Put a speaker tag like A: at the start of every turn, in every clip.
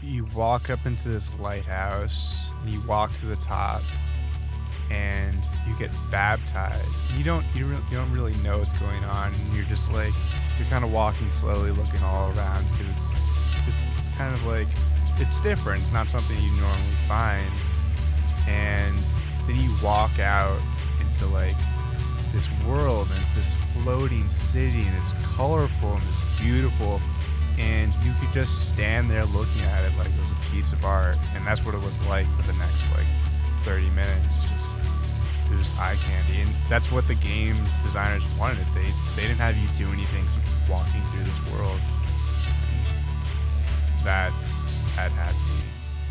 A: you walk up into this lighthouse, and you walk to the top, and you get baptized. You don't really know what's going on, and you're just like, you're kind of walking slowly, looking all around, because it's kind of like, it's different. It's not something you normally find. And then you walk out into like this world, and it's this floating city, and it's colorful and it's beautiful, and you could just stand there looking at it like it was a piece of art. And that's what it was like for the next like 30 minutes. It was eye candy, and that's what the game designers wanted. They didn't have you do anything, just walking through this world. And that had me.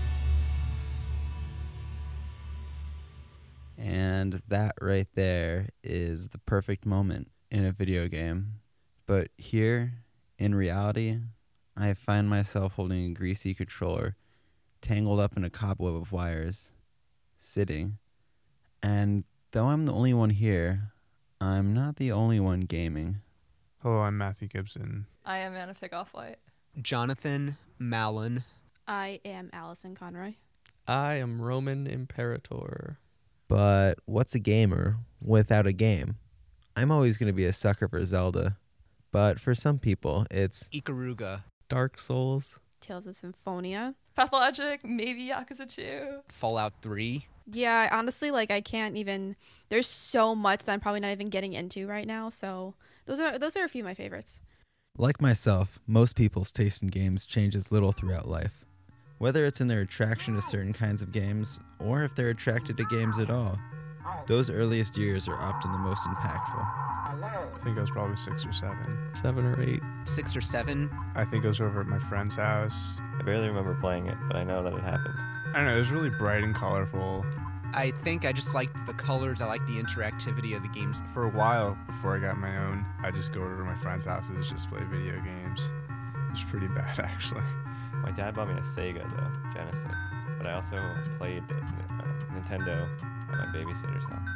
B: And that right there is the perfect moment in a video game. But here, in reality, I find myself holding a greasy controller, tangled up in a cobweb of wires, sitting. And though I'm the only one here, I'm not the only one gaming.
A: Hello, I'm Matthew Gibson.
C: I am Anna Offwhite.
D: Jonathan Mallon.
E: I am Allison Conroy.
F: I am Roman Imperator.
B: But what's a gamer without a game? I'm always going to be a sucker for Zelda. But for some people, it's
D: Ikaruga.
F: Dark Souls.
E: Tales of Symphonia.
C: Pathologic, maybe Yakuza 2.
D: Fallout 3.
E: Yeah, honestly, like I can't even. There's so much that I'm probably not even getting into right now. So those are a few of my favorites.
B: like myself, most people's taste in games changes little throughout life. Whether it's in their attraction to certain kinds of games, or if they're attracted to games at all, those earliest years are often the most impactful.
A: I think I was probably 6 or 7.
F: 7 or 8.
D: 6 or 7.
A: I think I was over at my friend's house.
G: I barely remember playing it, but I know that it happened.
A: I don't know, it was really bright and colorful.
D: I think I just liked the colors. I liked the interactivity of the games.
A: For a while, before I got my own, I'd just go over to my friend's houses, just play video games. It was pretty bad, actually.
G: My dad bought me a Sega, though, Genesis. But I also played Nintendo at my babysitter's house.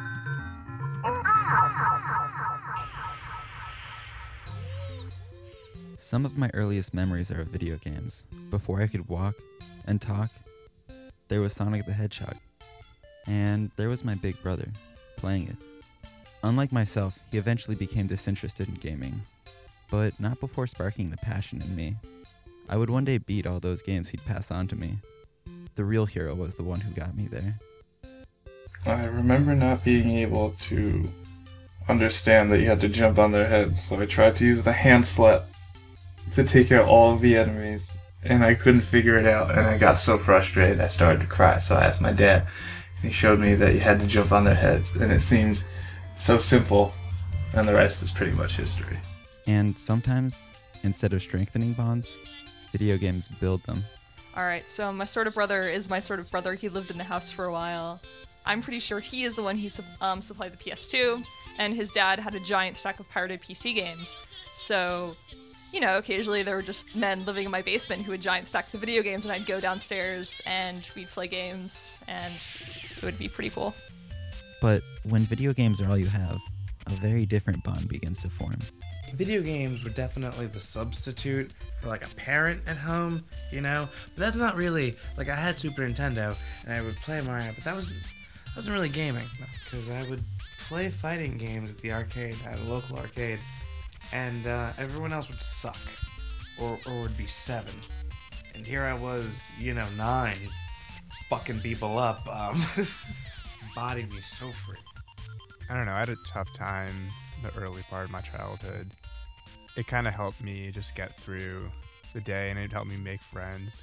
B: Some of my earliest memories are of video games. Before I could walk and talk, there was Sonic the Hedgehog. And there was my big brother, playing it. Unlike myself, he eventually became disinterested in gaming, but not before sparking the passion in me. I would one day beat all those games he'd pass on to me. The real hero was the one who got me there.
H: I remember not being able to understand that you had to jump on their heads, so I tried to use the hand slap to take out all of the enemies, and I couldn't figure it out, and I got so frustrated I started to cry, so I asked my dad. He showed me that you had to jump on their heads, and it seemed so simple, and the rest is pretty much history.
B: And sometimes, instead of strengthening bonds, video games build them.
C: Alright, so my sort of brother is my sort of brother. He lived in the house for a while. I'm pretty sure he is the one who supplied the PS2, and his dad had a giant stack of pirated PC games. So, you know, occasionally there were just men living in my basement who had giant stacks of video games, and I'd go downstairs and we'd play games, and it would be pretty cool.
B: But when video games are all you have, a very different bond begins to form.
I: Video games were definitely the substitute for like a parent at home, you know? But that's not really, like I had Super Nintendo and I would play Mario, but that wasn't really gaming, because I would play fighting games at the arcade, at a local arcade, and everyone else would suck, or would be 7. And here I was, 9, fucking people up, bodied me so free.
A: I don't know, I had a tough time the early part of my childhood. It kind of helped me just get through the day, and it helped me make friends.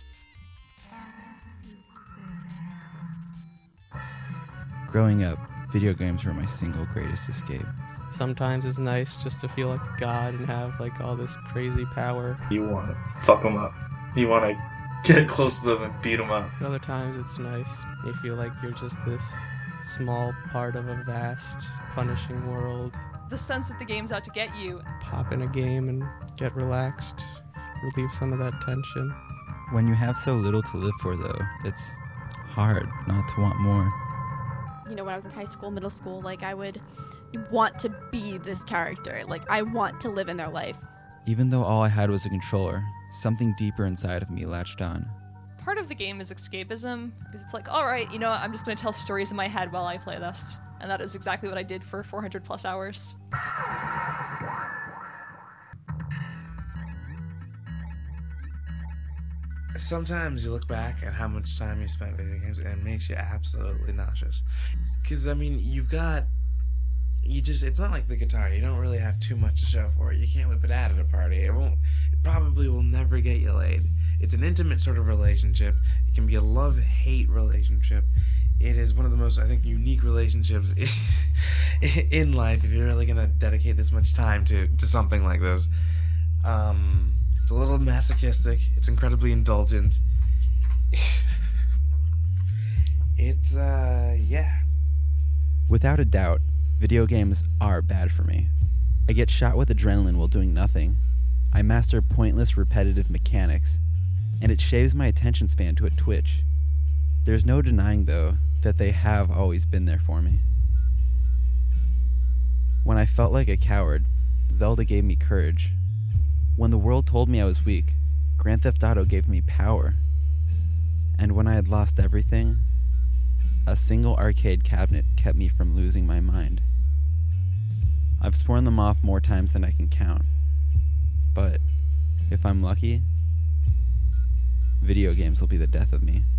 B: Growing up, video games were my single greatest escape.
F: Sometimes it's nice just to feel like a god and have like all this crazy power.
H: You want to fuck them up. You want to get close to them and beat them up.
F: Other times it's nice. You feel like you're just this small part of a vast, punishing world.
C: The sense that the game's out to get you.
F: Pop in a game and get relaxed, relieve some of that tension.
B: When you have so little to live for, though, it's hard not to want more.
E: You know, when I was in high school, middle school, like I would want to be this character. Like I want to live in their life.
B: Even though all I had was a controller, something deeper inside of me latched on.
C: part of the game is escapism, because it's like, all right, you know what, I'm just going to tell stories in my head while I play this. And that is exactly what I did for 400 plus hours.
I: Sometimes you look back at how much time you spent video games and it makes you absolutely nauseous. Because, I mean, it's not like the guitar. You don't really have too much to show for it. You can't whip it out at a party. It probably will never get you laid. It's an intimate sort of relationship. It can be a love-hate relationship. It is one of the most, I think, unique relationships in life if you're really going to dedicate this much time to something like this. It's a little masochistic. It's incredibly indulgent. Yeah.
B: Without a doubt, video games are bad for me. I get shot with adrenaline while doing nothing. I master pointless, repetitive mechanics, and it shaves my attention span to a twitch. There's no denying, though, that they have always been there for me. When I felt like a coward, Zelda gave me courage. When the world told me I was weak, Grand Theft Auto gave me power. And when I had lost everything, a single arcade cabinet kept me from losing my mind. I've sworn them off more times than I can count. But if I'm lucky, video games will be the death of me.